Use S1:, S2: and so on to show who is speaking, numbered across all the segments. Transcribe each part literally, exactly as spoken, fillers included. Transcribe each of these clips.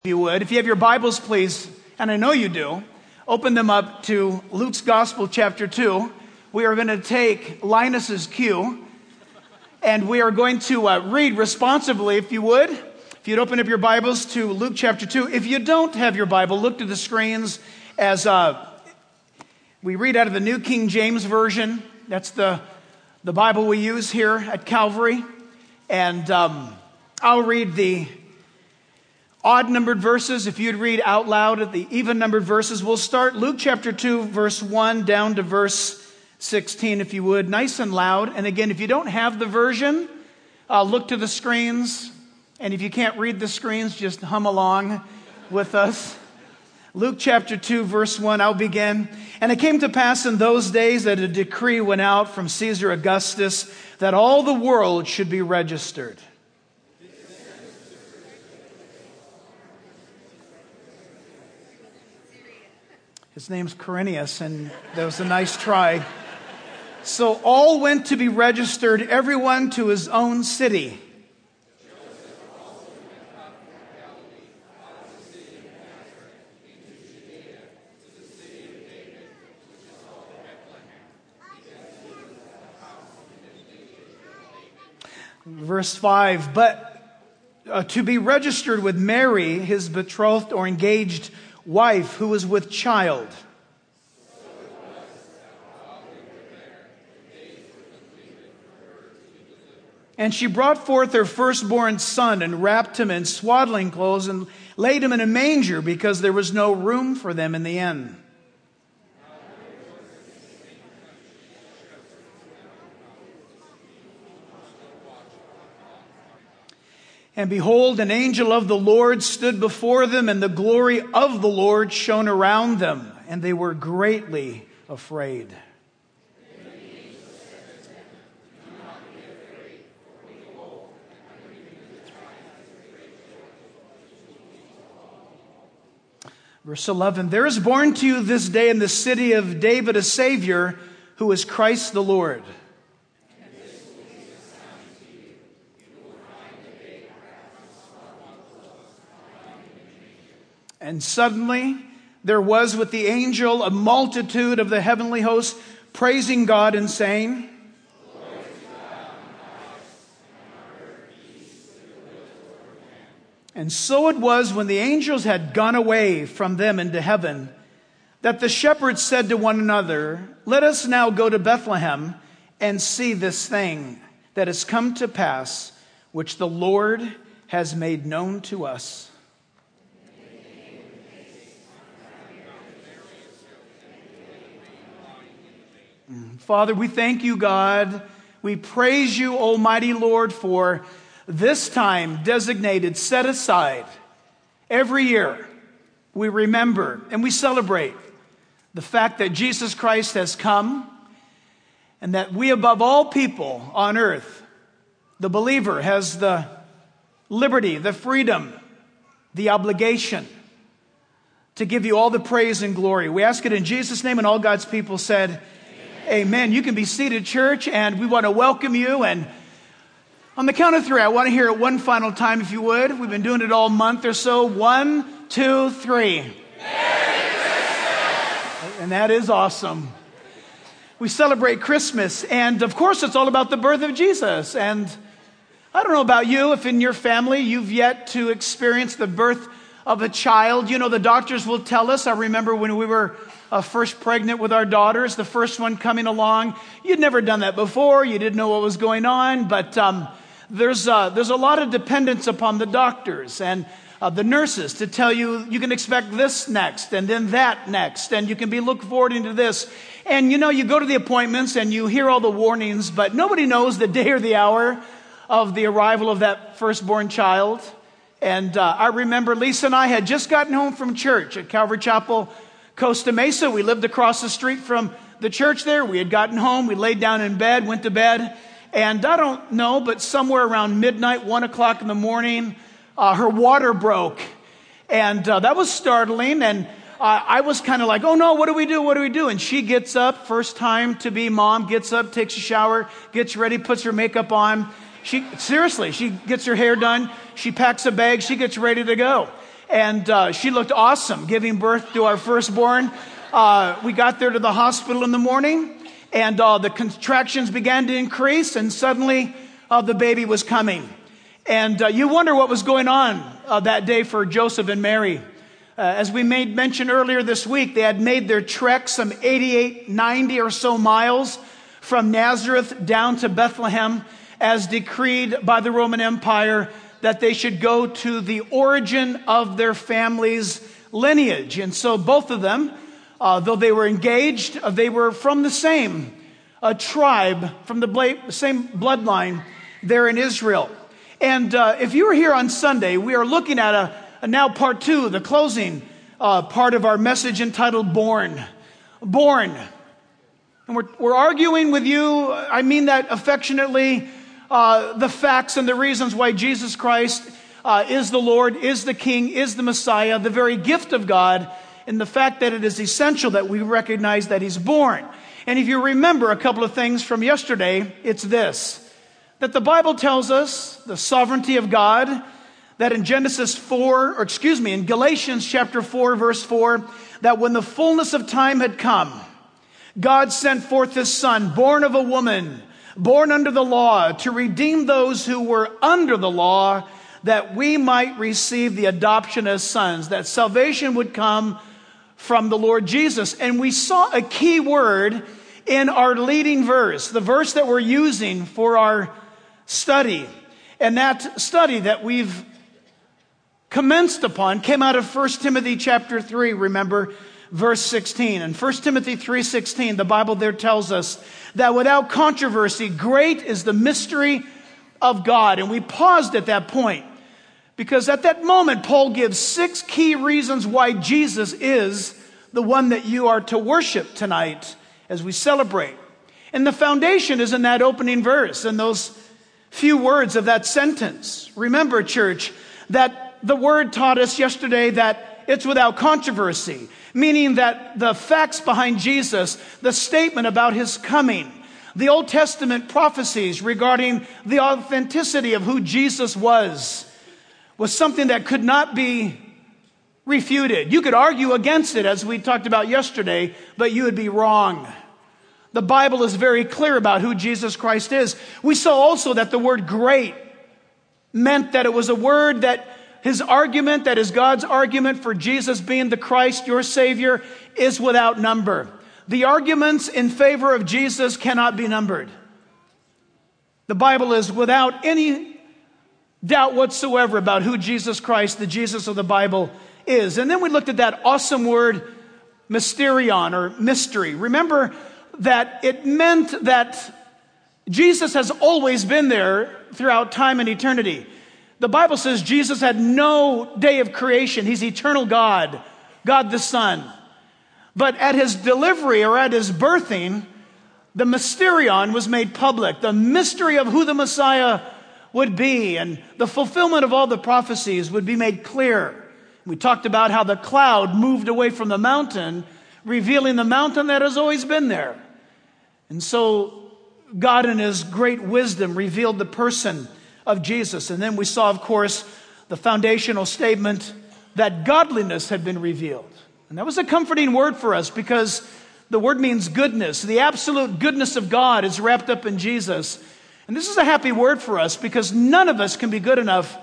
S1: If you would, if you have your Bibles, please, and I know you do, open them up to Luke's Gospel, chapter two. We are going to take Linus's cue, and we are going to uh, read responsibly, if you would. If you'd open up your Bibles to Luke chapter two. If you don't have your Bible, look to the screens as uh, we read out of the New King James Version. That's the, the Bible we use here at Calvary. And um, I'll read the odd-numbered verses. If you'd read out loud at the even-numbered verses, we'll start Luke chapter two, verse one, down to verse sixteen, if you would, nice and loud. And again, if you don't have the version, uh, look to the screens. And if you can't read the screens, just hum along with us. Luke chapter two, verse one, I'll begin. And it came to pass in those days that a decree went out from Caesar Augustus that all the world should be registered. His name's Quirinius, and that was a nice try. So all went to be registered, everyone to his own city. Verse five, but uh, to be registered with Mary, his betrothed or engaged wife, who was with child. And she brought forth her firstborn son and wrapped him in swaddling clothes and laid him in a manger because there was no room for them in the inn. And behold, an angel of the Lord stood before them, and the glory of the Lord shone around them, and they were greatly afraid. Verse eleven, there is born to you this day in the city of David a Savior, who is Christ the Lord. And suddenly there was with the angel a multitude of the heavenly host praising God and saying, and so it was when the angels had gone away from them into heaven, that the shepherds said to one another, let us now go to Bethlehem and see this thing that has come to pass, which the Lord has made known to us. Father, we thank you, God. We praise you, Almighty Lord, for this time designated, set aside. Every year we remember and we celebrate the fact that Jesus Christ has come and that we, above all people on earth, the believer has the liberty, the freedom, the obligation to give you all the praise and glory. We ask it in Jesus' name, and all God's people said, amen. You can be seated, church, and we want to welcome you. And on the count of three, I want to hear it one final time, if you would. We've been doing it all month or so. One, two, three. Merry Christmas! And that is awesome. We celebrate Christmas, and of course, it's all about the birth of Jesus. And I don't know about you, if in your family you've yet to experience the birth of a child. You know, the doctors will tell us. I remember when we were Uh, first pregnant with our daughters, the first one coming along. You'd never done that before. You didn't know what was going on. But um, there's, uh, there's a lot of dependence upon the doctors and uh, the nurses to tell you, you can expect this next and then that next. And you can be looking forward into this. And, you know, you go to the appointments and you hear all the warnings, but nobody knows the day or the hour of the arrival of that firstborn child. And uh, I remember Lisa and I had just gotten home from church at Calvary Chapel, Costa Mesa. We lived across the street from the church there. We had gotten home. We laid down in bed, went to bed. And I don't know, but somewhere around midnight, one o'clock in the morning, uh, her water broke. And uh, that was startling. And uh, I was kind of like, oh no, what do we do? What do we do? And she gets up, first time to be mom, gets up, takes a shower, gets ready, puts her makeup on. She seriously, she gets her hair done. She packs a bag. She gets ready to go. and uh, she looked awesome, giving birth to our firstborn. Uh, we got there to the hospital in the morning, and uh, the contractions began to increase, and suddenly uh, the baby was coming. And uh, you wonder what was going on uh, that day for Joseph and Mary. Uh, as we made mention earlier this week, they had made their trek some eighty-eight, ninety or so miles from Nazareth down to Bethlehem, as decreed by the Roman Empire that they should go to the origin of their family's lineage. And so both of them, uh, though they were engaged, uh, they were from the same uh, tribe, from the bla- same bloodline there in Israel. And uh, if you were here on Sunday, we are looking at a, a now part two, the closing uh, part of our message entitled Born. Born. And we're, we're arguing with you, I mean that affectionately, uh, the facts and the reasons why Jesus Christ uh, is the Lord, is the King, is the Messiah, the very gift of God, and the fact that it is essential that we recognize that He's born. And if you remember a couple of things from yesterday, it's this. That the Bible tells us the sovereignty of God, that in Genesis four, or excuse me, in Galatians chapter four, verse four, that when the fullness of time had come, God sent forth His Son, born of a woman, born under the law, to redeem those who were under the law, that we might receive the adoption as sons, that salvation would come from the Lord Jesus. And we saw a key word in our leading verse, the verse that we're using for our study. And that study that we've commenced upon came out of First Timothy chapter three, remember, verse sixteen. In First Timothy three sixteen, the Bible there tells us that without controversy, great is the mystery of God. And we paused at that point because at that moment, Paul gives six key reasons why Jesus is the one that you are to worship tonight as we celebrate. And the foundation is in that opening verse, and those few words of that sentence. Remember, church, that the word taught us yesterday that it's without controversy, meaning that the facts behind Jesus, the statement about His coming, the Old Testament prophecies regarding the authenticity of who Jesus was, was something that could not be refuted. You could argue against it, as we talked about yesterday, but you would be wrong. The Bible is very clear about who Jesus Christ is. We saw also that the word great meant that it was a word that His argument, that is God's argument for Jesus being the Christ, your Savior, is without number. The arguments in favor of Jesus cannot be numbered. The Bible is without any doubt whatsoever about who Jesus Christ, the Jesus of the Bible, is. And then we looked at that awesome word, mysterion, or mystery. Remember that it meant that Jesus has always been there throughout time and eternity. The Bible says Jesus had no day of creation. He's eternal God, God the Son. But at His delivery or at His birthing, the mysterion was made public. The mystery of who the Messiah would be and the fulfillment of all the prophecies would be made clear. We talked about how the cloud moved away from the mountain, revealing the mountain that has always been there. And so God in His great wisdom revealed the person of Jesus. And then we saw, of course, the foundational statement that godliness had been revealed. And that was a comforting word for us because the word means goodness. The absolute goodness of God is wrapped up in Jesus. And this is a happy word for us because none of us can be good enough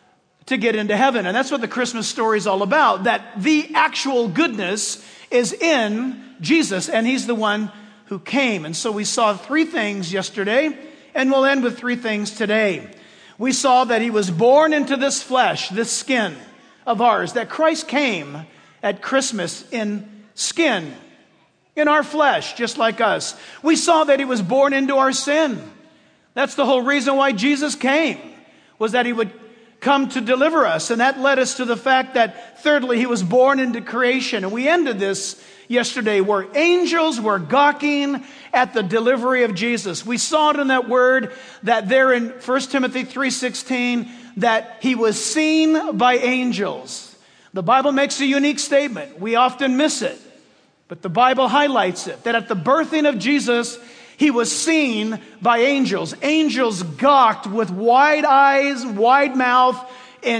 S1: to get into heaven. And that's what the Christmas story is all about, that the actual goodness is in Jesus, and He's the one who came. And so we saw three things yesterday, and we'll end with three things today. We saw that He was born into this flesh, this skin of ours, that Christ came at Christmas in skin, in our flesh, just like us. We saw that He was born into our sin. That's the whole reason why Jesus came, was that He would come to deliver us. And that led us to the fact that, thirdly, He was born into creation. And we ended this yesterday where angels were gawking at the delivery of Jesus. We saw it in that word that there in First Timothy three sixteen, that He was seen by angels. The Bible makes a unique statement. We often miss it, but the Bible highlights it, that at the birthing of Jesus, He was seen by angels. Angels gawked with wide eyes, wide mouth, and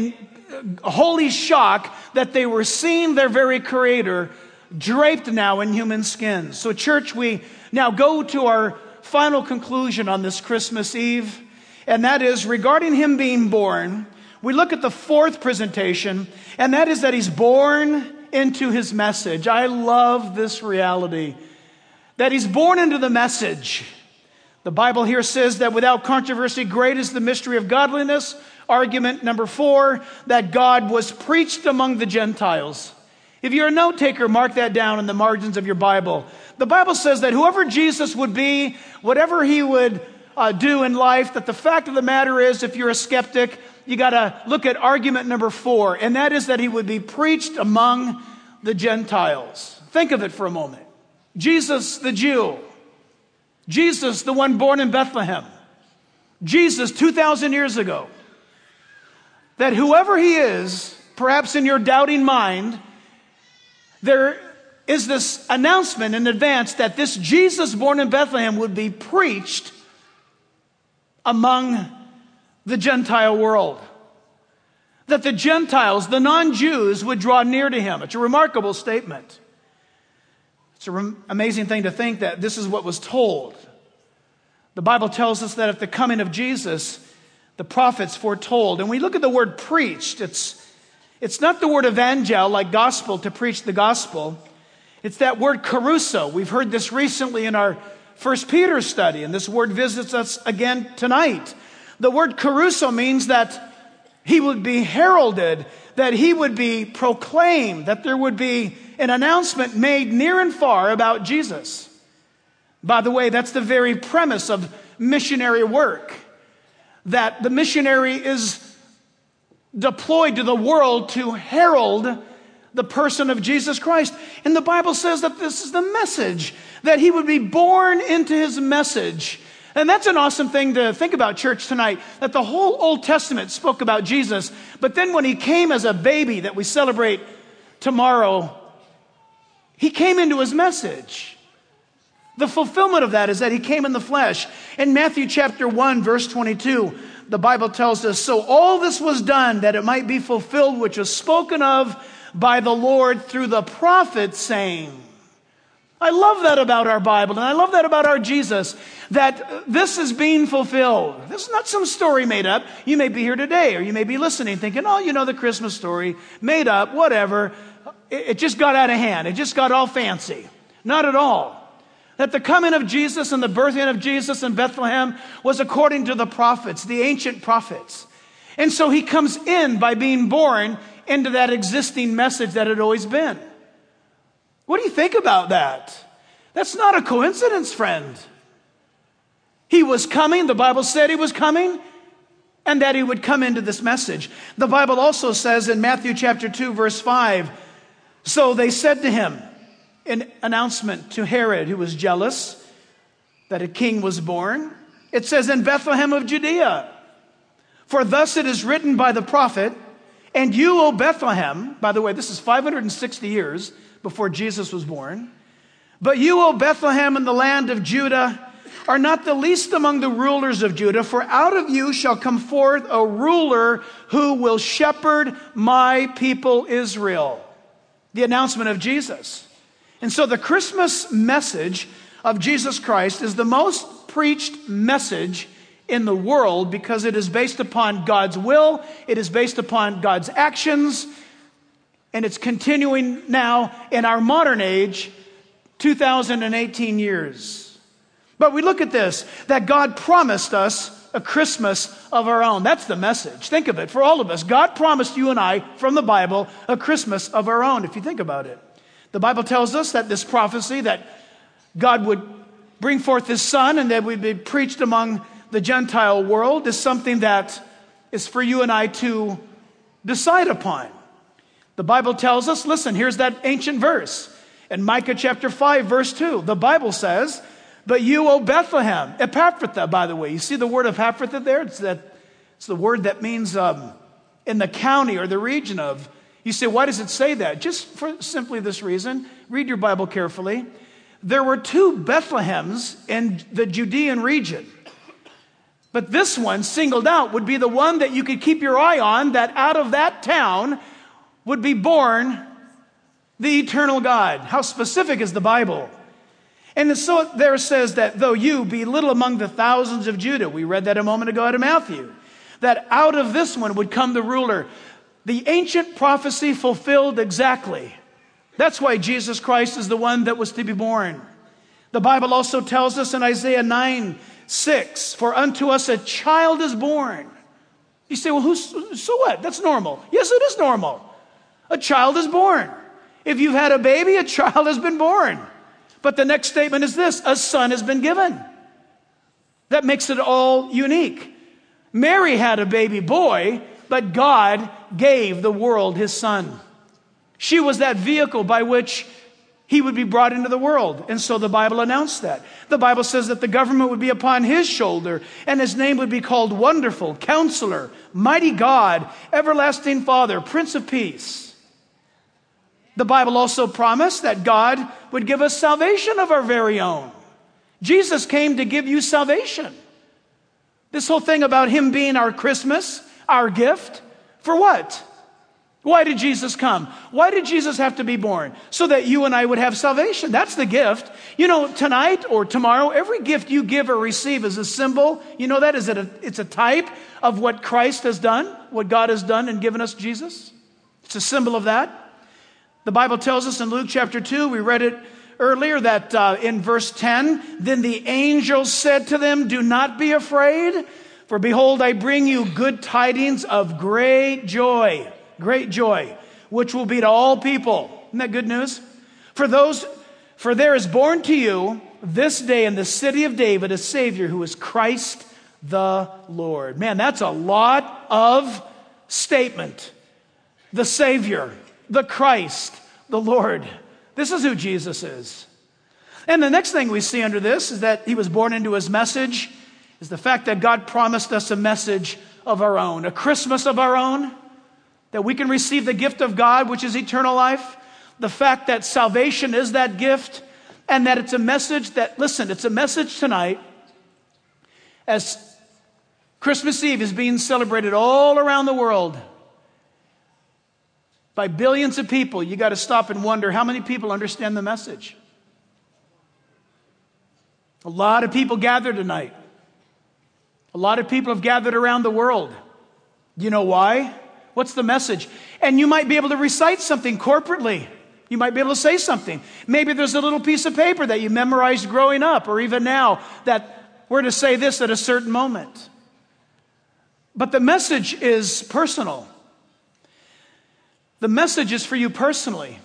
S1: holy shock that they were seeing their very Creator draped now in human skins. So church, we now go to our final conclusion on this Christmas Eve, and that is regarding Him being born. We look at the fourth presentation, and that is that He's born into His message. I love this reality, that He's born into the message. The Bible here says that without controversy, great is the mystery of godliness. Argument number four, that God was preached among the Gentiles. If you're a note taker, mark that down in the margins of your Bible. The Bible says that whoever Jesus would be, whatever He would uh, do in life, that the fact of the matter is, if you're a skeptic, you got to look at argument number four, and that is that He would be preached among the Gentiles. Think of it for a moment. Jesus the Jew. Jesus, the one born in Bethlehem. Jesus, two thousand years ago. That whoever He is, perhaps in your doubting mind, there is this announcement in advance that this Jesus born in Bethlehem would be preached among the Gentile world. That the Gentiles, the non-Jews, would draw near to Him. It's a remarkable statement. It's an re- amazing thing to think that this is what was told. The Bible tells us that at the coming of Jesus, the prophets foretold. And we look at the word preached. It's, it's not the word evangel, like gospel, to preach the gospel. It's that word kerusso. We've heard this recently in our First Peter study, and this word visits us again tonight. The word kerusso means that He would be heralded, that He would be proclaimed, that there would be an announcement made near and far about Jesus. By the way, that's the very premise of missionary work, that the missionary is deployed to the world to herald the person of Jesus Christ. And the Bible says that this is the message, that He would be born into His message. And that's an awesome thing to think about, church, tonight, that the whole Old Testament spoke about Jesus, but then when He came as a baby that we celebrate tomorrow, He came into His message. The fulfillment of that is that He came in the flesh. In Matthew chapter one, verse twenty-two, the Bible tells us, so all this was done that it might be fulfilled, which was spoken of by the Lord through the prophet, saying. I love that about our Bible, and I love that about our Jesus, that this is being fulfilled. This is not some story made up. You may be here today, or you may be listening thinking, oh, you know, the Christmas story, made up, whatever. It, it just got out of hand. It just got all fancy. Not at all. That the coming of Jesus and the birthing of Jesus in Bethlehem was according to the prophets, the ancient prophets. And so He comes in by being born into that existing message that had always been. What do you think about that? That's not a coincidence, friend. He was coming, the Bible said He was coming, and that He would come into this message. The Bible also says in Matthew chapter two, verse five, so they said to Him, an announcement to Herod, who was jealous that a king was born. It says, in Bethlehem of Judea, for thus it is written by the prophet, and you, O Bethlehem, by the way, this is five hundred sixty years before Jesus was born, but you, O Bethlehem, in the land of Judah, are not the least among the rulers of Judah, for out of you shall come forth a ruler who will shepherd my people Israel. The announcement of Jesus. And so the Christmas message of Jesus Christ is the most preached message in the world because it is based upon God's will, it is based upon God's actions, and it's continuing now in our modern age, two thousand eighteen years. But we look at this, that God promised us a Christmas of our own. That's the message. Think of it, for all of us. God promised you and I, from the Bible, a Christmas of our own, if you think about it. The Bible tells us that this prophecy that God would bring forth His Son and that we'd be preached among the Gentile world is something that is for you and I to decide upon. The Bible tells us, listen, here's that ancient verse. In Micah chapter five, verse two, the Bible says, but you, O Bethlehem, Epaphratha, by the way. You see the word Epaphratha there? It's, that, it's the word that means um, in the county or the region of. You say, why does it say that? Just for simply this reason. Read your Bible carefully. There were two Bethlehems in the Judean region. But this one, singled out, would be the one that you could keep your eye on, that out of that town would be born the eternal God. How specific is the Bible? And so there says that though you be little among the thousands of Judah, we read that a moment ago out of Matthew, that out of this one would come the ruler. The ancient prophecy fulfilled exactly. That's why Jesus Christ is the one that was to be born. The Bible also tells us in Isaiah nine six, for unto us a child is born. You say, well, who's, so what? That's normal. Yes, it is normal. A child is born. If you've had a baby, a child has been born. But the next statement is this, a son has been given. That makes it all unique. Mary had a baby boy, but God gave the world his son. She was that vehicle by which he would be brought into the world. And so the Bible announced that. The Bible says that the government would be upon his shoulder, and his name would be called Wonderful, Counselor, Mighty God, Everlasting Father, Prince of Peace. The Bible also promised that God would give us salvation of our very own. Jesus came to give you salvation. This whole thing about him being our Christmas, our gift, for what? Why did Jesus come? Why did Jesus have to be born? So that you and I would have salvation. That's the gift. You know, tonight or tomorrow, every gift you give or receive is a symbol. You know that? Is it a, it's a type of what Christ has done, what God has done and given us Jesus. It's a symbol of that. The Bible tells us in Luke chapter two, we read it earlier, that uh, in verse ten, then the angels said to them, do not be afraid, for behold, I bring you good tidings of great joy. Great joy, which will be to all people. Isn't that good news? For those, for there is born to you this day in the city of David a Savior who is Christ the Lord. Man, that's a lot of statement. The Savior, the Christ, the Lord. This is who Jesus is. And the next thing we see under this is that he was born into his message, is the fact that God promised us a message of our own, a Christmas of our own. That we can receive the gift of God, which is eternal life. The fact that salvation is that gift. And that it's a message that, listen, it's a message tonight. As Christmas Eve is being celebrated all around the world. By billions of people, you got to stop and wonder how many people understand the message. A lot of people gathered tonight. A lot of people have gathered around the world. You know why? What's the message? And you might be able to recite something corporately. You might be able to say something. Maybe there's a little piece of paper that you memorized growing up or even now that we're to say this at a certain moment. But the message is personal. The message is for you personally.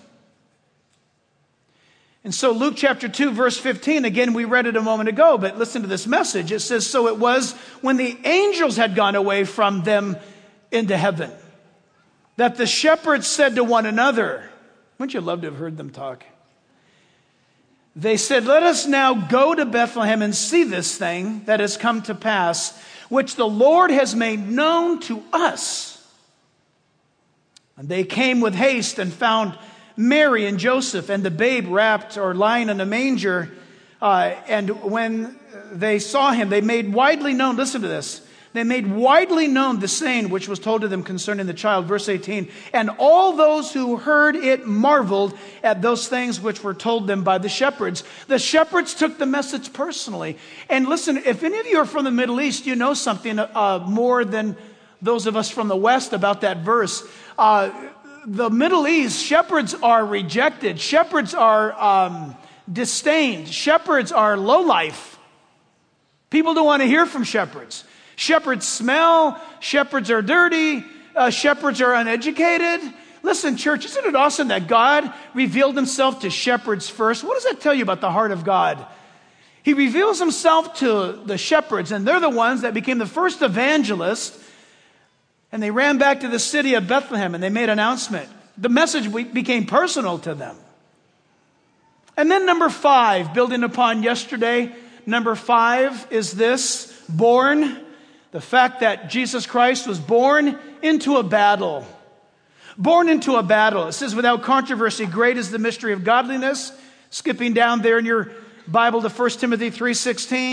S1: And so Luke chapter two, verse fifteen, again, we read it a moment ago, but listen to this message. It says, so it was when the angels had gone away from them into heaven, that the shepherds said to one another, wouldn't you love to have heard them talk? They said, let us now go to Bethlehem and see this thing that has come to pass, which the Lord has made known to us. And they came with haste and found Mary and Joseph and the babe wrapped or lying in a manger. Uh, and when they saw him, they made widely known, listen to this, they made widely known the saying which was told to them concerning the child. Verse eighteen, and all those who heard it marveled at those things which were told them by the shepherds. The shepherds took the message personally. And listen, if any of you are from the Middle East, you know something uh, more than those of us from the West about that verse. Uh, the Middle East, shepherds are rejected. Shepherds are um, disdained. Shepherds are lowlife. People don't want to hear from shepherds. Shepherds smell. Shepherds are dirty. Uh, shepherds are uneducated. Listen, church, isn't it awesome that God revealed himself to shepherds first? What does that tell you about the heart of God? He reveals himself to the shepherds, and they're the ones that became the first evangelists. And they ran back to the city of Bethlehem and they made an announcement. The message became personal to them. And then number five, building upon yesterday, number five is this, born. The fact that Jesus Christ was born into a battle. Born into a battle. It says, without controversy, great is the mystery of godliness. Skipping down there in your Bible to First Timothy three sixteen.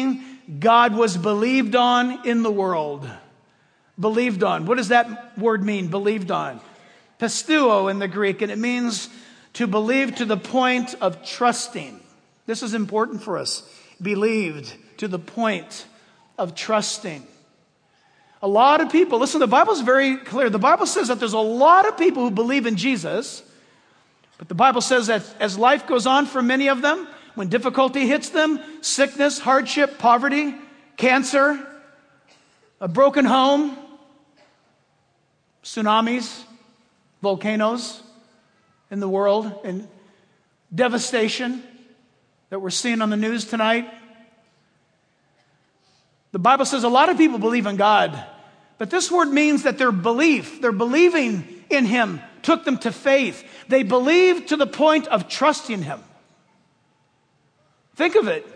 S1: God was believed on in the world. Believed on. What does that word mean, believed on? Pisteuo in the Greek, and it means to believe to the point of trusting. This is important for us. Believed to the point of trusting. A lot of people, listen, the Bible's very clear. The Bible says that there's a lot of people who believe in Jesus, but the Bible says that as life goes on for many of them, when difficulty hits them, sickness, hardship, poverty, cancer, a broken home, tsunamis, volcanoes in the world, and devastation that we're seeing on the news tonight. The Bible says a lot of people believe in God, but this word means that their belief, their believing in Him took them to faith. They believed to the point of trusting Him. Think of it.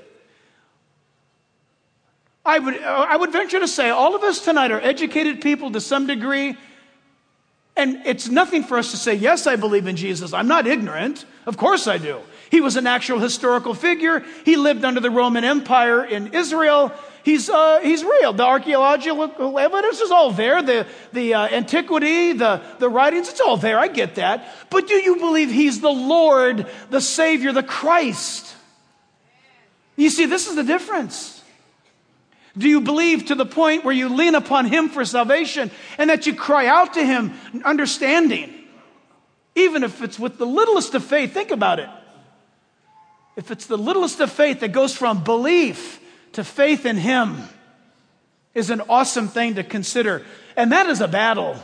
S1: I would, I would venture to say all of us tonight are educated people to some degree, and it's nothing for us to say, yes, I believe in Jesus. I'm not ignorant. Of course I do. He was an actual historical figure. He lived under the Roman Empire in Israel. He's, uh, he's real. The archaeological evidence is all there. The, the uh, antiquity, the, the writings, it's all there. I get that. But do you believe He's the Lord, the Savior, the Christ? You see, this is the difference. Do you believe to the point where you lean upon Him for salvation and that you cry out to Him, understanding? Even if it's with the littlest of faith, think about it. If it's the littlest of faith that goes from belief to faith in Him, is an awesome thing to consider. And that is a battle.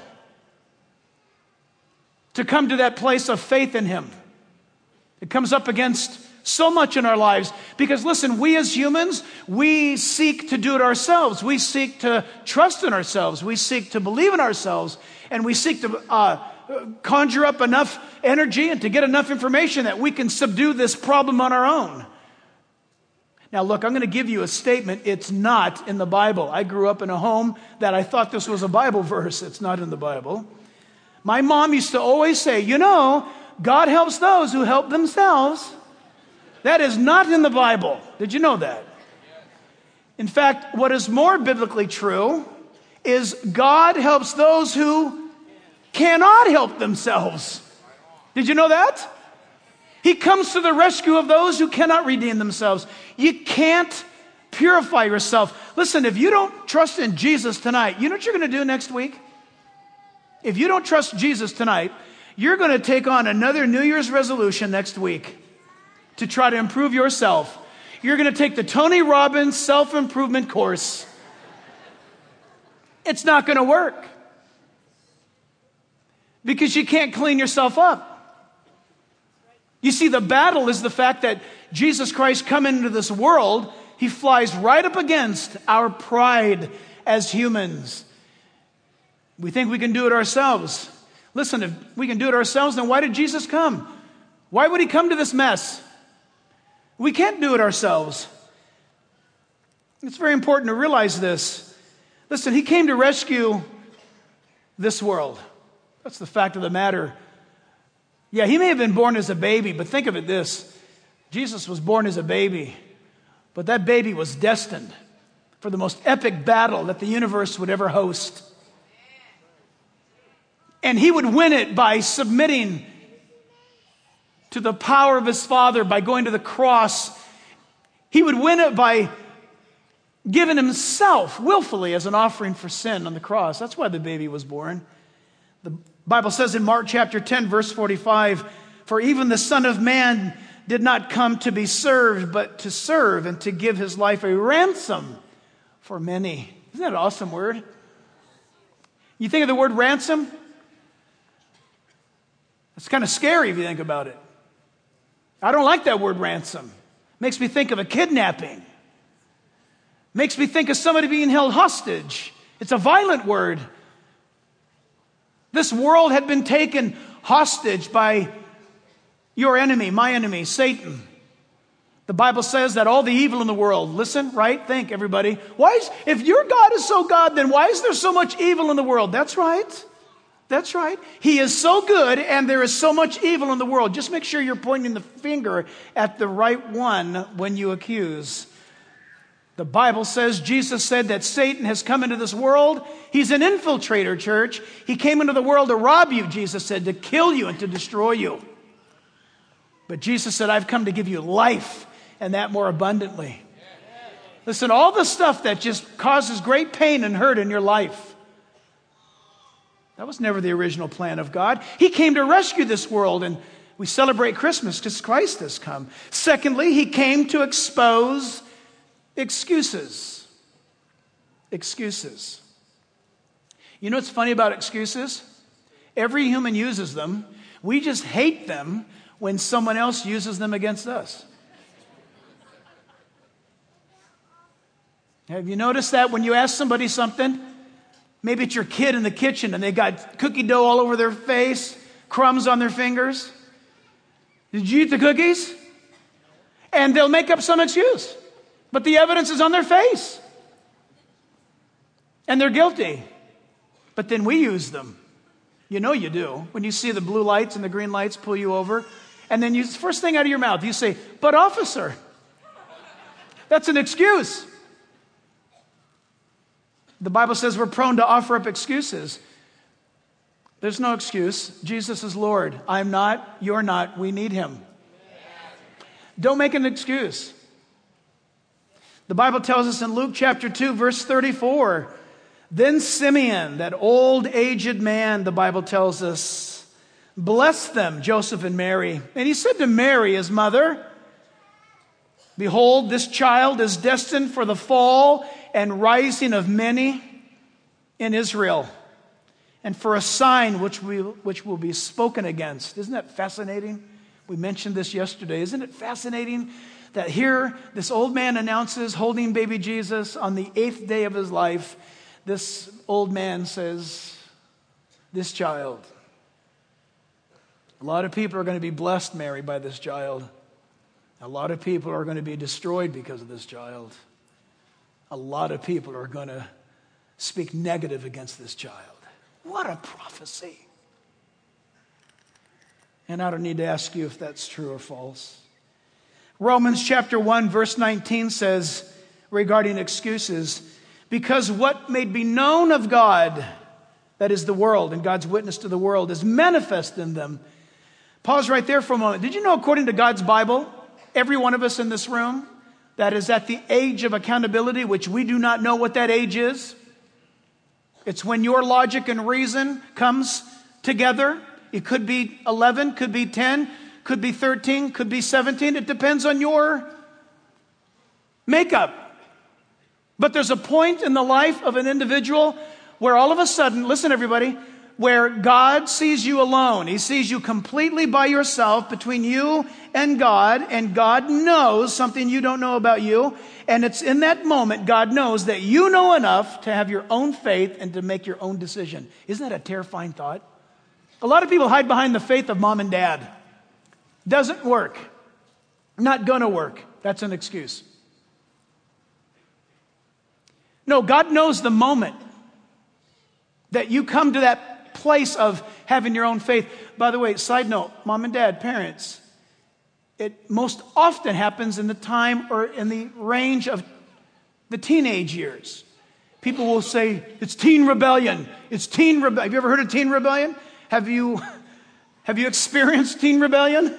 S1: To come to that place of faith in Him. It comes up against so much in our lives. Because listen, we as humans, we seek to do it ourselves. We seek to trust in ourselves. We seek to believe in ourselves. And we seek to uh, conjure up enough energy and to get enough information that we can subdue this problem on our own. Now look, I'm going to give you a statement. It's not in the Bible. I grew up in a home that I thought this was a Bible verse. It's not in the Bible. My mom used to always say, you know, God helps those who help themselves. That is not in the Bible. Did you know that? In fact, what is more biblically true is God helps those who cannot help themselves. Did you know that? He comes to the rescue of those who cannot redeem themselves. You can't purify yourself. Listen, if you don't trust in Jesus tonight, you know what you're going to do next week? If you don't trust Jesus tonight, you're going to take on another New Year's resolution next week to try to improve yourself. You're going to take the Tony Robbins self-improvement course. It's not going to work because you can't clean yourself up. You see, the battle is the fact that Jesus Christ come into this world, He flies right up against our pride as humans. We think we can do it ourselves. Listen, if we can do it ourselves, then why did Jesus come? Why would He come to this mess? We can't do it ourselves. It's very important to realize this. Listen, He came to rescue this world. That's the fact of the matter. Yeah, He may have been born as a baby, but think of it this. Jesus was born as a baby, but that baby was destined for the most epic battle that the universe would ever host. And He would win it by submitting to the power of His Father, by going to the cross. He would win it by giving Himself willfully as an offering for sin on the cross. That's why the baby was born. The Bible says in Mark chapter ten, verse forty-five, for even the Son of Man did not come to be served, but to serve and to give His life a ransom for many. Isn't that an awesome word? You think of the word ransom? It's kind of scary if you think about it. I don't like that word ransom. Makes me think of a kidnapping. Makes me think of somebody being held hostage. It's a violent word. This world had been taken hostage by your enemy, my enemy, Satan. The Bible says that all the evil in the world, listen, right? Think, everybody. Why is, if your God is so God, then why is there so much evil in the world? That's right. That's right. He is so good and there is so much evil in the world. Just make sure you're pointing the finger at the right one when you accuse. The Bible says, Jesus said that Satan has come into this world. He's an infiltrator, church. He came into the world to rob you, Jesus said, to kill you and to destroy you. But Jesus said, I've come to give you life, and that more abundantly. Listen, all the stuff that just causes great pain and hurt in your life, that was never the original plan of God. He came to rescue this world, and we celebrate Christmas because Christ has come. Secondly, he came to expose excuses. Excuses. You know what's funny about excuses? Every human uses them. We just hate them when someone else uses them against us. Have you noticed that when you ask somebody something? Maybe it's your kid in the kitchen and they got cookie dough all over their face, crumbs on their fingers. Did you eat the cookies? And they'll make up some excuse. But the evidence is on their face. And they're guilty. But then we use them. You know you do. When you see the blue lights and the green lights pull you over. And then you, first thing out of your mouth, you say, but officer. That's an excuse. The Bible says we're prone to offer up excuses. There's no excuse. Jesus is Lord. I'm not. You're not. We need him. Don't make an excuse. The Bible tells us in Luke chapter two, verse thirty-four, then Simeon, that old aged man, the Bible tells us, blessed them, Joseph and Mary. And he said to Mary, his mother, behold, this child is destined for the fall and rising of many in Israel, and for a sign which we, which will be spoken against. Isn't that fascinating? We mentioned this yesterday. Isn't it fascinating that here this old man announces holding baby Jesus on the eighth day of his life? This old man says, this child. A lot of people are going to be blessed, Mary, by this child. A lot of people are going to be destroyed because of this child. A lot of people are going to speak negative against this child. What a prophecy. And I don't need to ask you if that's true or false. Romans chapter one, verse nineteen says, regarding excuses, because what may be known of God, that is the world, and God's witness to the world, is manifest in them. Pause right there for a moment. Did you know, according to God's Bible, every one of us in this room that is at the age of accountability, which we do not know what that age is. It's when your logic and reason comes together. It could be eleven, could be ten, could be thirteen, could be seventeen. It depends on your makeup. But there's a point in the life of an individual where all of a sudden, listen everybody, where God sees you alone. He sees you completely by yourself between you and God, and God knows something you don't know about you. And it's in that moment God knows that you know enough to have your own faith and to make your own decision. Isn't that a terrifying thought? A lot of people hide behind the faith of mom and dad. Doesn't work. Not gonna work. That's an excuse. No, God knows the moment that you come to that place of having your own faith. By the way, side note, mom and dad, parents, it most often happens in the time or in the range of the teenage years. People will say, it's teen rebellion. It's teen rebellion. Have you ever heard of teen rebellion? Have you, have you experienced teen rebellion?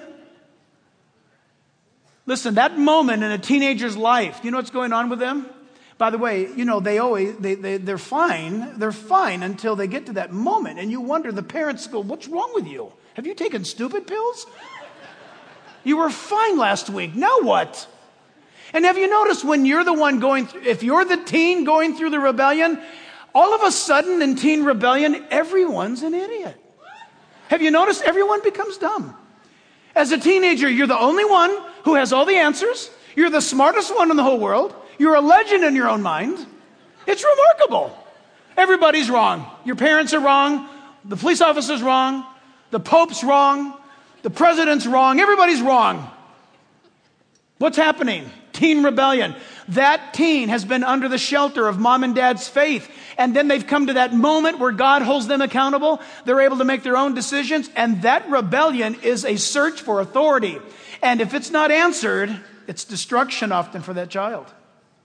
S1: Listen, that moment in a teenager's life, you know what's going on with them? By the way, you know, they always, they, they, they're fine. They're fine until they get to that moment. And you wonder, the parents go, what's wrong with you? Have you taken stupid pills? You were fine last week. Now what? And have you noticed when you're the one going through, if you're the teen going through the rebellion, all of a sudden in teen rebellion, everyone's an idiot. Have you noticed everyone becomes dumb? As a teenager, you're the only one who has all the answers. You're the smartest one in the whole world. You're a legend in your own mind. It's remarkable. Everybody's wrong. Your parents are wrong. The police officer's wrong. The Pope's wrong. The president's wrong. Everybody's wrong. What's happening? Teen rebellion. That teen has been under the shelter of mom and dad's faith. And then they've come to that moment where God holds them accountable. They're able to make their own decisions. And that rebellion is a search for authority. And if it's not answered, it's destruction often for that child.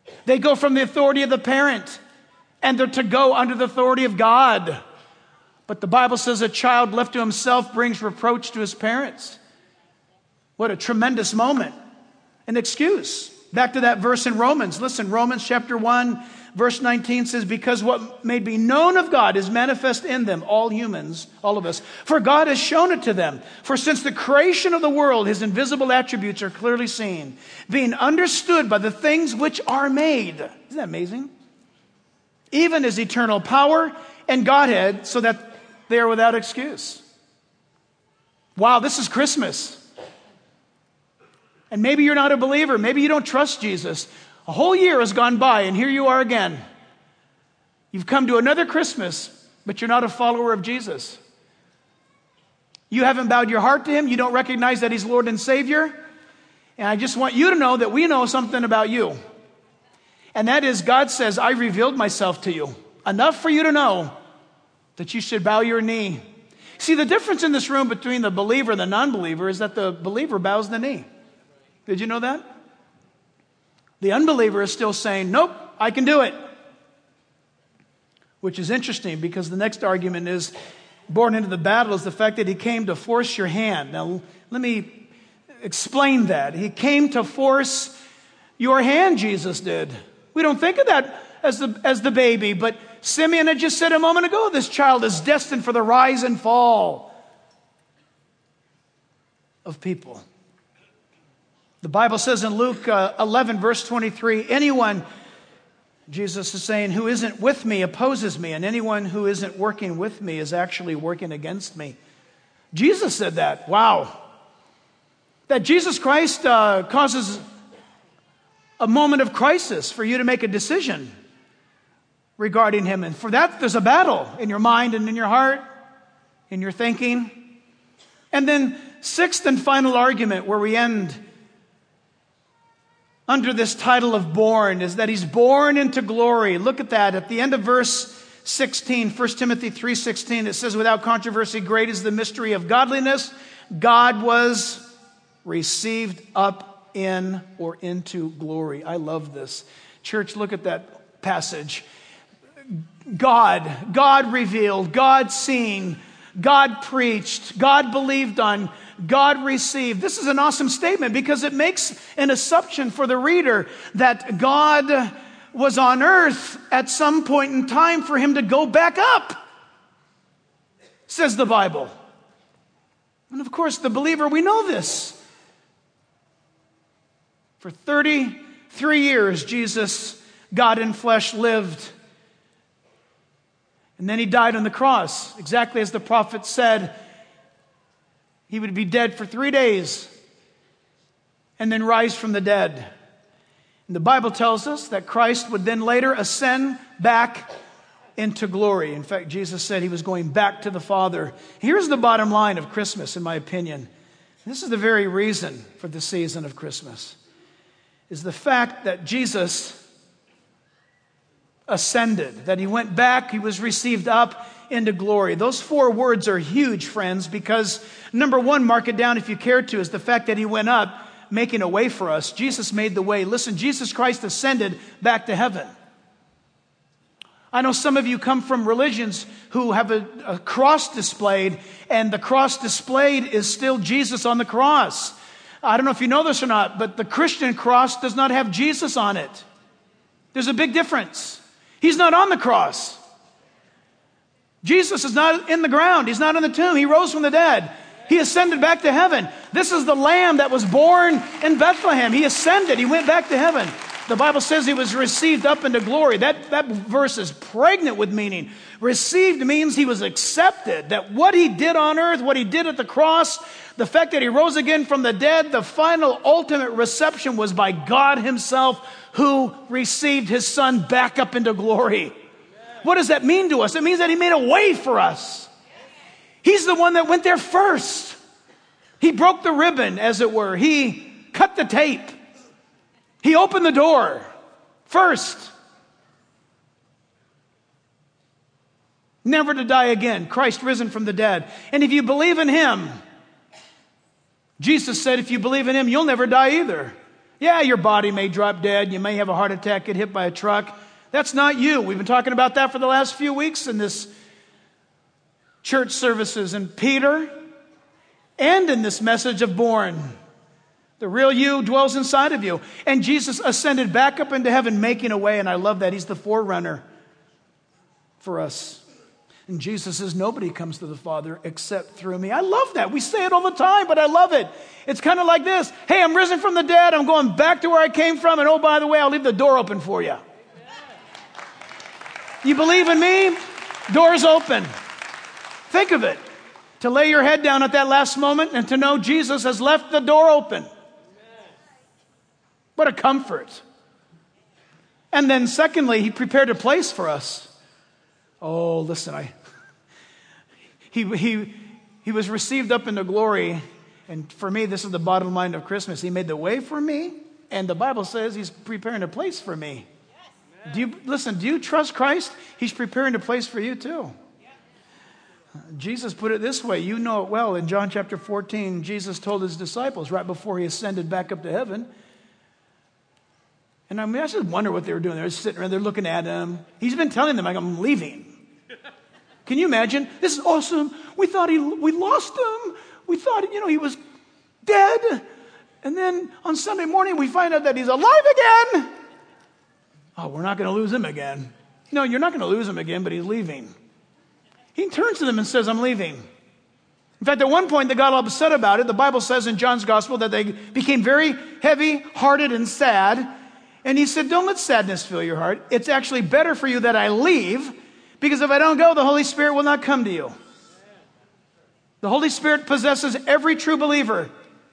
S1: They go from the authority of the parent, and they're to go under the authority of God. But the Bible says a child left to himself brings reproach to his parents. What a tremendous moment. An excuse. Back to that verse in Romans. Listen, Romans chapter one, verse nineteen says, because what may be known of God is manifest in them, all humans, all of us. For God has shown it to them. For since the creation of the world, his invisible attributes are clearly seen, being understood by the things which are made. Isn't that amazing? Even his eternal power and Godhead, so that they are without excuse. Wow, this is Christmas. And maybe you're not a believer. Maybe you don't trust Jesus. A whole year has gone by, and here you are again. You've come to another Christmas, but you're not a follower of Jesus. You haven't bowed your heart to him. You don't recognize that he's Lord and Savior. And I just want you to know that we know something about you. And that is, God says, I revealed myself to you. Enough for you to know that you should bow your knee. See, the difference in this room between the believer and the non-believer is that the believer bows the knee. Did you know that? The unbeliever is still saying, nope, I can do it. Which is interesting because the next argument is, born into the battle is the fact that he came to force your hand. Now, let me explain that. He came to force your hand, Jesus did. We don't think of that as the, as the baby, but Simeon had just said a moment ago, this child is destined for the rise and fall of people. The Bible says in Luke uh, eleven, verse twenty-three, anyone, Jesus is saying, who isn't with me opposes me, and anyone who isn't working with me is actually working against me. Jesus said that. Wow. That Jesus Christ uh, causes a moment of crisis for you to make a decision regarding him. And for that, there's a battle in your mind and in your heart, in your thinking. And then sixth and final argument where we end under this title of born is that he's born into glory. Look at that. At the end of verse sixteen, First Timothy three sixteen, it says, without controversy, great is the mystery of godliness. God was received up in or into glory. I love this. Church, look at that passage. God, God revealed, God seen, God preached, God believed on, God received. This is an awesome statement because it makes an assumption for the reader that God was on earth at some point in time for him to go back up, says the Bible. And of course, the believer, we know this. For thirty-three years, Jesus, God in flesh, lived. And then he died on the cross, exactly as the prophet said. He would be dead for three days and then rise from the dead. And the Bible tells us that Christ would then later ascend back into glory. In fact, Jesus said he was going back to the Father. Here's the bottom line of Christmas, in my opinion. This is the very reason for the season of Christmas, is the fact that Jesus ascended, that he went back, he was received up into glory. Those four words are huge, friends, because number one, mark it down if you care to, is the fact that he went up, making a way for us. Jesus made the way. Listen, Jesus Christ ascended back to heaven. I know some of you come from religions who have a, a cross displayed, and the cross displayed is still Jesus on the cross. I don't know if you know this or not, but the Christian cross does not have Jesus on it. There's a big difference. He's not on the cross. Jesus is not in the ground. He's not in the tomb. He rose from the dead. He ascended back to heaven. This is the Lamb that was born in Bethlehem. He ascended. He went back to heaven. The Bible says he was received up into glory. That, that verse is pregnant with meaning. Received means he was accepted. That what he did on earth, what he did at the cross, the fact that he rose again from the dead, the final ultimate reception was by God himself, who received his son back up into glory. What does that mean to us? It means that he made a way for us. He's the one that went there first. He broke the ribbon, as it were. He cut the tape. He opened the door first. Never to die again. Christ risen from the dead. And if you believe in him, Jesus said, if you believe in him, you'll never die either. Yeah, your body may drop dead. You may have a heart attack, get hit by a truck. That's not you. We've been talking about that for the last few weeks in this church services. And Peter, and in this message of born, the real you dwells inside of you. And Jesus ascended back up into heaven, making a way. And I love that. He's the forerunner for us. And Jesus says, nobody comes to the Father except through me. I love that. We say it all the time, but I love it. It's kind of like this. Hey, I'm risen from the dead. I'm going back to where I came from. And oh, by the way, I'll leave the door open for you. You believe in me? Door's open. Think of it. To lay your head down at that last moment and to know Jesus has left the door open. What a comfort. And then secondly, he prepared a place for us. Oh, listen, I he he he was received up into glory, and for me, this is the bottom line of Christmas. He made the way for me, and the Bible says he's preparing a place for me. Yes. Do you listen? Do you trust Christ? He's preparing a place for you too. Yes. Jesus put it this way. You know it well. In John chapter fourteen, Jesus told his disciples right before he ascended back up to heaven. And I mean, I just wonder what they were doing. They're sitting around, they're looking at him. He's been telling them, like, I'm leaving. Can you imagine? This is awesome. We thought he, we lost him. We thought, you know, he was dead. And then on Sunday morning, we find out that he's alive again. Oh, we're not going to lose him again. No, you're not going to lose him again, but he's leaving. He turns to them and says, I'm leaving. In fact, at one point, they got all upset about it. The Bible says in John's gospel that they became very heavy-hearted and sad. And he said, don't let sadness fill your heart. It's actually better for you that I leave, because if I don't go, the Holy Spirit will not come to you. The Holy Spirit possesses every true believer.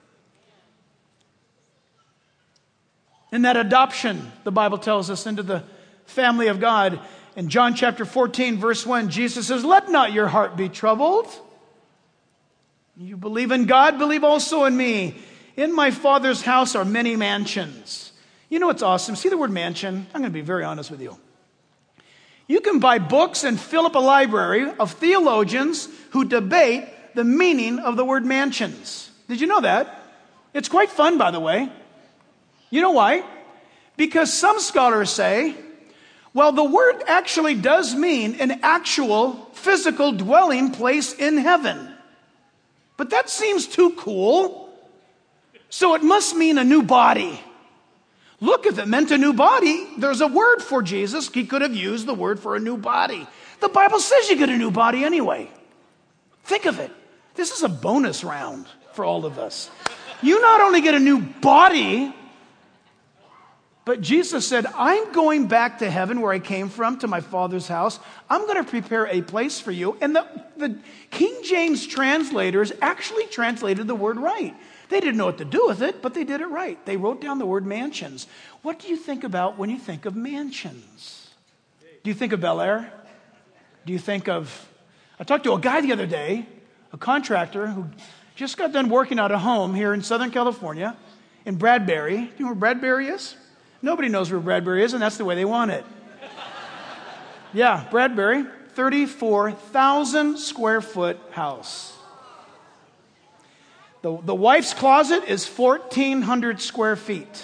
S1: In that adoption, the Bible tells us, into the family of God. In John chapter fourteen, verse one, Jesus says, let not your heart be troubled. You believe in God, believe also in me. In my Father's house are many mansions. You know what's awesome? See the word mansion? I'm going to be very honest with you. You can buy books and fill up a library of theologians who debate the meaning of the word mansions. Did you know that? It's quite fun, by the way. You know why? Because some scholars say, well, the word actually does mean an actual physical dwelling place in heaven. But that seems too cool. So it must mean a new body. Look, if it meant a new body, there's a word for Jesus. He could have used the word for a new body. The Bible says you get a new body anyway. Think of it. This is a bonus round for all of us. You not only get a new body, but Jesus said, I'm going back to heaven where I came from, to my Father's house. I'm going to prepare a place for you. And the, the King James translators actually translated the word right. They didn't know what to do with it, but they did it right. They wrote down the word mansions. What do you think about when you think of mansions? Do you think of Bel Air? Do you think of... I talked to a guy the other day, a contractor who just got done working out a home here in Southern California, in Bradbury. Do you know where Bradbury is? Nobody knows where Bradbury is, and that's the way they want it. Yeah, Bradbury, thirty-four thousand square foot house. The, the wife's closet is fourteen hundred square feet.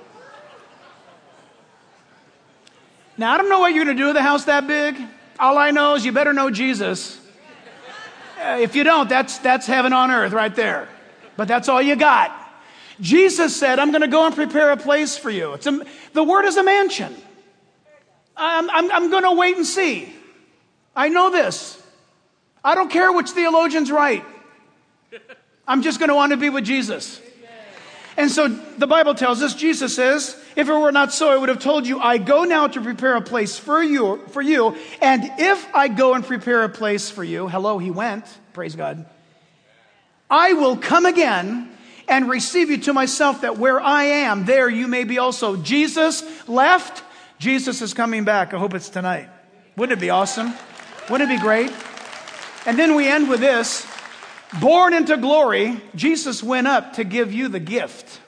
S1: Now, I don't know what you're going to do with a house that big. All I know is you better know Jesus. Uh, if you don't, that's, that's heaven on earth right there. But that's all you got. Jesus said, I'm going to go and prepare a place for you. It's a, the word is a mansion. I'm, I'm, I'm going to wait and see. I know this. I don't care which theologian's right. I'm just going to want to be with Jesus. And so the Bible tells us, Jesus says, if it were not so, I would have told you, I go now to prepare a place for you, for you. And if I go and prepare a place for you, hello, he went, praise God, I will come again and receive you to myself, that where I am, there you may be also. Jesus left. Jesus is coming back. I hope it's tonight. Wouldn't it be awesome? Wouldn't it be great? And then we end with this. Born into glory, Jesus went up to give you the gift.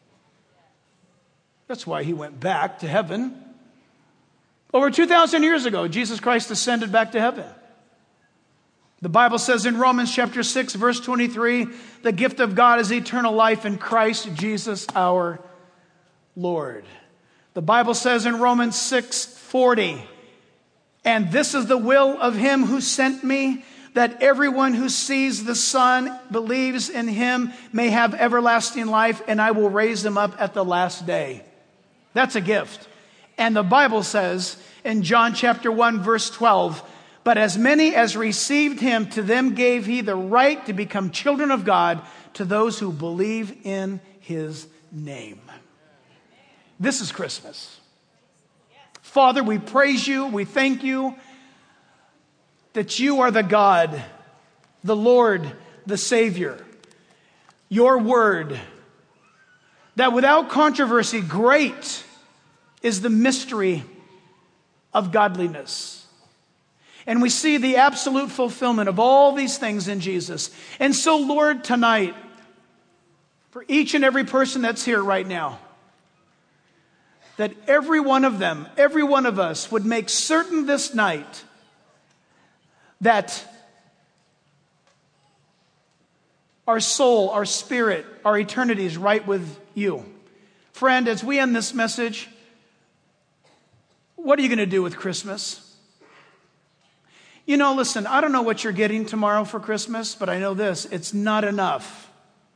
S1: That's why he went back to heaven. Over two thousand years ago, Jesus Christ ascended back to heaven. The Bible says in Romans chapter six, verse twenty-three, the gift of God is eternal life in Christ Jesus our Lord. The Bible says in Romans six forty, and this is the will of him who sent me, that everyone who sees the Son, believes in him, may have everlasting life, and I will raise him up at the last day. That's a gift. And the Bible says in John chapter one, verse twelve, but as many as received him, to them gave he the right to become children of God, to those who believe in his name. This is Christmas. Father, we praise you. We thank you that you are the God, the Lord, the Savior. Your word, that without controversy, great is the mystery of godliness. And we see the absolute fulfillment of all these things in Jesus. And so, Lord, tonight, for each and every person that's here right now, that every one of them, every one of us would make certain this night that our soul, our spirit, our eternity is right with you. Friend, as we end this message, what are you going to do with Christmas? You know, listen, I don't know what you're getting tomorrow for Christmas, but I know this, it's not enough.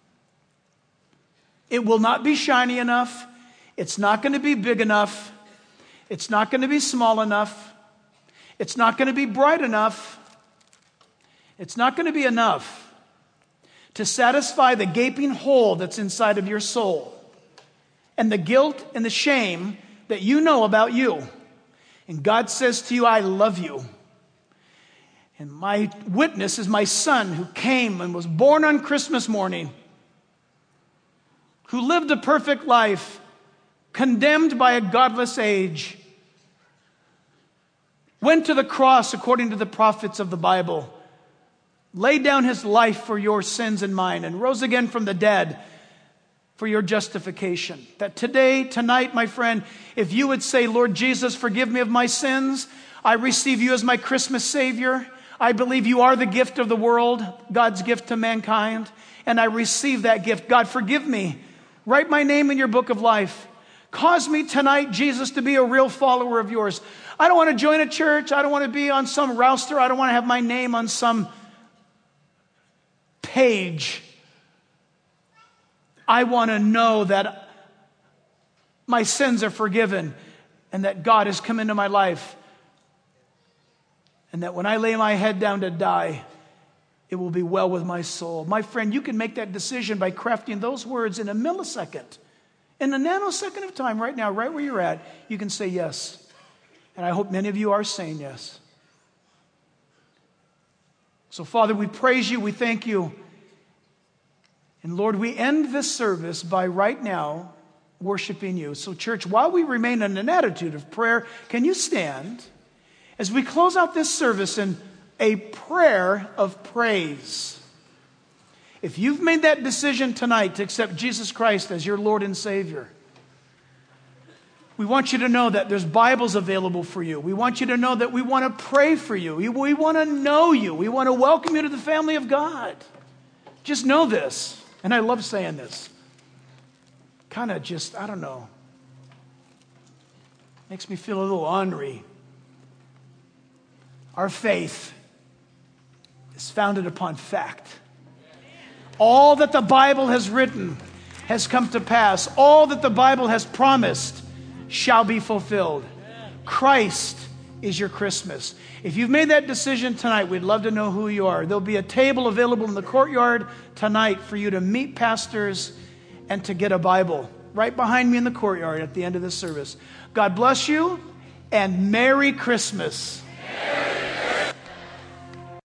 S1: It will not be shiny enough. It's not going to be big enough. It's not going to be small enough. It's not going to be bright enough. It's not going to be enough to satisfy the gaping hole that's inside of your soul and the guilt and the shame that you know about you. And God says to you, I love you. And my witness is my son who came and was born on Christmas morning, who lived a perfect life, condemned by a godless age, went to the cross according to the prophets of the Bible, laid down his life for your sins and mine, and rose again from the dead for your justification. That today, tonight, my friend, if you would say, Lord Jesus, forgive me of my sins. I receive you as my Christmas Savior. I believe you are the gift of the world, God's gift to mankind. And I receive that gift. God, forgive me. Write my name in your book of life. Cause me tonight, Jesus, to be a real follower of yours. I don't want to join a church. I don't want to be on some roster. I don't want to have my name on some page. I want to know that my sins are forgiven and that God has come into my life. And that when I lay my head down to die, it will be well with my soul. My friend, you can make that decision by crafting those words in a millisecond. In a nanosecond of time right now, right where you're at, you can say yes. And I hope many of you are saying yes. So, Father, we praise you. We thank you. And Lord, we end this service by right now worshiping you. So, church, while we remain in an attitude of prayer, can you stand as we close out this service in a prayer of praise? If you've made that decision tonight to accept Jesus Christ as your Lord and Savior, we want you to know that there's Bibles available for you. We want you to know that we want to pray for you. We, we want to know you. We want to welcome you to the family of God. Just know this. And I love saying this. Kind of just, I don't know. Makes me feel a little ornery. Our faith is founded upon fact. All that the Bible has written has come to pass. All that the Bible has promised shall be fulfilled. Christ is your Christmas. If you've made that decision tonight, we'd love to know who you are. There'll be a table available in the courtyard tonight for you to meet pastors and to get a Bible right behind me in the courtyard at the end of this service. God bless you and Merry Christmas.